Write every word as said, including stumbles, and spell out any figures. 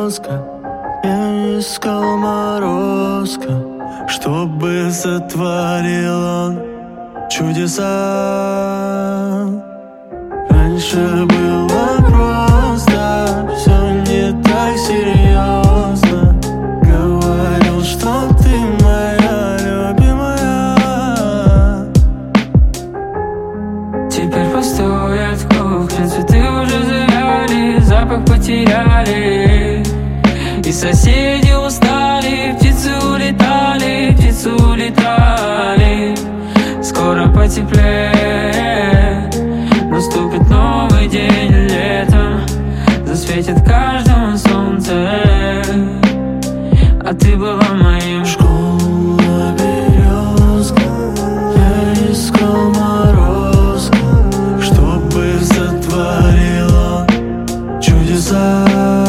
березка. Я искал морозка, чтобы сотворил он чудеса. Раньше было просто, все не так серьезно. Говорил, что ты моя любимая. Теперь пустует кухня, цветы уже завяли, запах потеряли. И соседи устали, птицы улетали, птицы улетали. Скоро потеплеет, наступит новый день лета, засветит каждому солнце, а ты была моим. Школа березка, я искал морозка, чтобы сотворил он чудеса.